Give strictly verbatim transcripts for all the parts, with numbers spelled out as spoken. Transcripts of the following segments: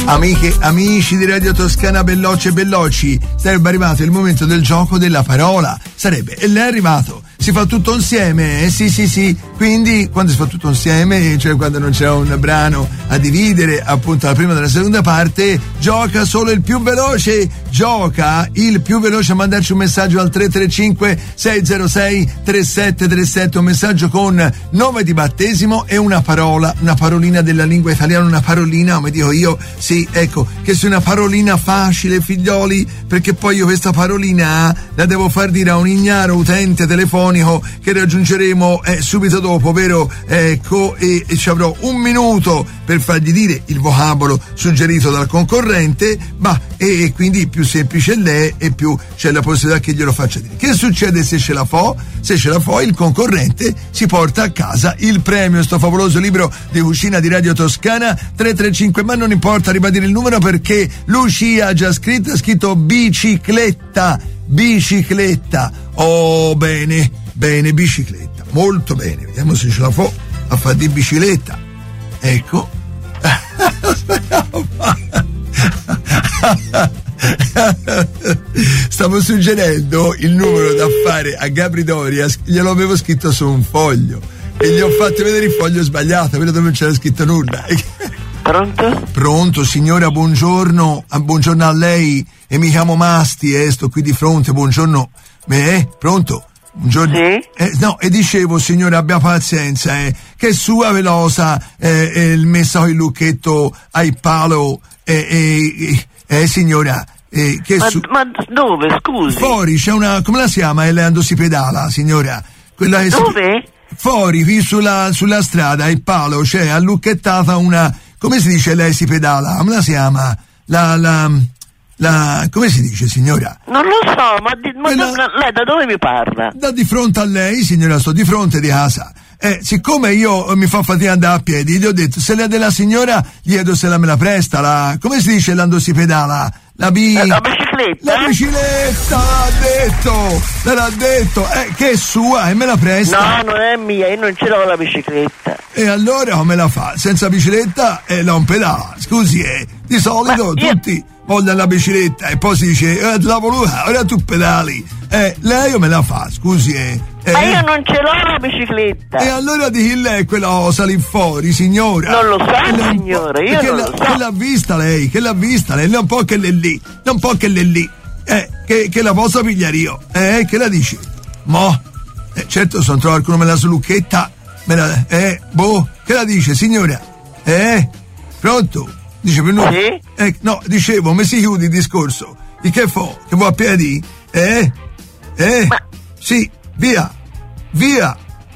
Amiche, amici di Radio Toscana, bellocci e bellocci, sarebbe arrivato il momento del gioco della parola. Sarebbe, e l'è arrivato. Si fa tutto insieme, eh? Sì, sì, sì. Quindi, quando si fa tutto insieme, cioè quando non c'è un brano a dividere, appunto la prima e la seconda parte, gioca solo il più veloce. Gioca il più veloce a mandarci un messaggio al tre tre cinque sei zero sei tre sette tre sette, un messaggio con nome di battesimo e una parola, una parolina della lingua italiana, una parolina, come dico io, sì, ecco, che sia una parolina facile, figlioli, perché poi io questa parolina la devo far dire a un ignaro utente telefonico che raggiungeremo eh, subito dopo, vero? Ecco, e, e ci avrò un minuto per fargli dire il vocabolo suggerito dal concorrente, ma e, e quindi più semplice l'è e più c'è la possibilità che glielo faccia dire. Che succede se ce la fa? Se ce la fa, il concorrente si porta a casa il premio, sto favoloso libro di cucina di Radio Toscana. Tre tre cinque, ma non importa ribadire il numero perché Lucia ha già scritto, ha scritto bicicletta, bicicletta. Oh, bene, bene, bicicletta, molto bene, vediamo se ce la fa a fare di bicicletta. Ecco. Stavo suggerendo il numero da fare a Gabri Doria, glielo avevo scritto su un foglio e gli ho fatto vedere il foglio sbagliato, vedo dove non c'era scritto nulla. Pronto? Pronto, signora, buongiorno, buongiorno a lei, e mi chiamo Masti, eh, sto qui di fronte, buongiorno, eh, pronto? Buongiorno. Sì? Eh, no, e dicevo, signora, abbia pazienza, eh, che sua velosa eh, eh, il messa il lucchetto ai palo, eh, eh, eh, eh signora, eh, che ma, su... ma dove, scusi? Fuori c'è una, come la si chiama, e lei andò si pedala, signora? Quella che dove? Si... Fuori, qui sulla, sulla strada, il palo, c'è allucchettata una, come si dice lei si pedala? Come la si chiama? La, la... La, come si dice, signora? Non lo so, ma, di, ma Quella... da, lei da dove mi parla? Da di fronte a lei, signora, sto di fronte di casa. Eh, siccome io mi fa fatica andare a piedi, gli ho detto, se lei della signora, gli chiedo se la me la presta, la, come si dice quando si pedala? La bi... La, la bicicletta? La bicicletta, l'ha detto, me l'ha detto, eh, che è sua, e me la presta? No, non è mia, io non ce l'ho la bicicletta. E allora come la fa? Senza bicicletta e eh, non pedala, scusi, eh, di solito ma tutti... Io... voglio la bicicletta e poi si dice eh, la voluta, ora tu pedali, eh, lei o me la fa, scusi, eh, eh. Ma io non ce l'ho la bicicletta. E allora di chi lei è quella osa lì fuori, signora? Non lo sa, Lei signore, io che non la, lo so. Che l'ha vista lei, che l'ha vista lei, non può che l'è lì, non può che l'è lì, eh, che, che la posso pigliare io, eh, che la dici? Mo, eh, certo sono trovato qualcuno me la slucchetta, me la, eh, boh, che la dice, signora? Eh, pronto? Dice per noi? Sì? Eh, no, dicevo, me si chiude il discorso. Di che fo? Che vuoi a piedi? Eh? Eh? Ma... Sì, via, via,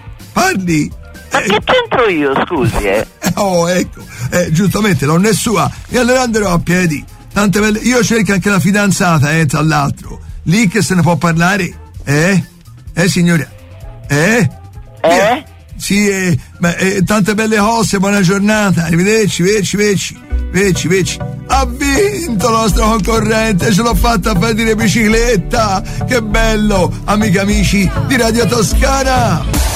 parli. Ma eh, che c'entro io, scusi, eh? Oh, ecco, eh, giustamente, non è sua. E allora andrò a piedi. Tante belle... Io cerco anche la fidanzata, eh, tra l'altro. Lì che se ne può parlare? Eh? Eh, signora? Eh? Via. Eh? Sì, eh, beh, eh, tante belle cose, buona giornata, arrivederci, veci, veci, veci, veci. Ha vinto il nostro concorrente, ce l'ho fatta a fare dire bicicletta, che bello, amiche e amici di Radio Toscana.